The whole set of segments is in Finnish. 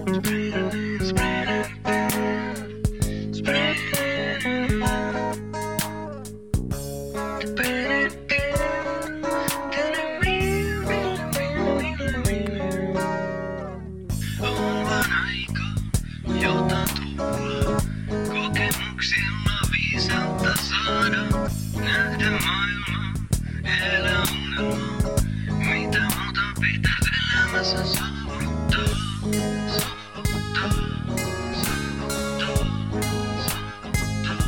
Kokemuksilla viisautta saada, nähdä maailmaa, elää unelmaa. Mitä muuta pitää elämässä saavuttaa, saavuttaa, saavuttaa, saavuttaa,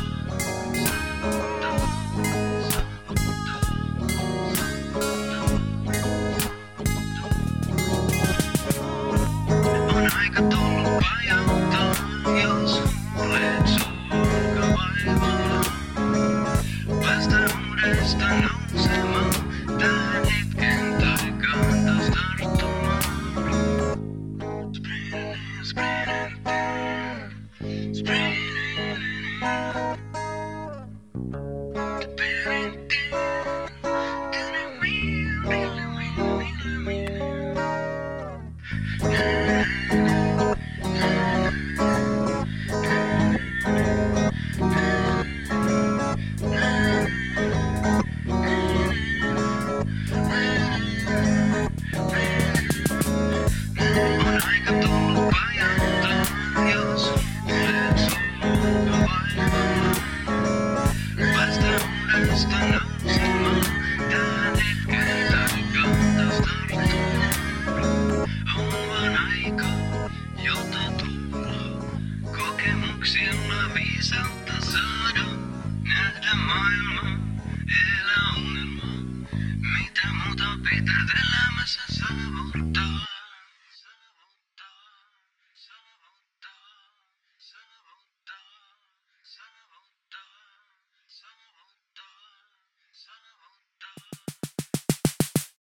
saavuttaa. On aika tullut vajauttaa, jos olet sulka vaivaa. Päästä uudestaan nousemaan, tähän hetken taikaan taas tarttumaan. Sprintin, sprintin, sprintin. On aika tullut vajauttaa, jos olet sulka vaivaa. Päästä uudestaan nousemaan, tähän hetken taikaan taas tarttumaan. On vaan aika, jota tulla, kokemuksilla viisautta saada, nähdä maailmaa.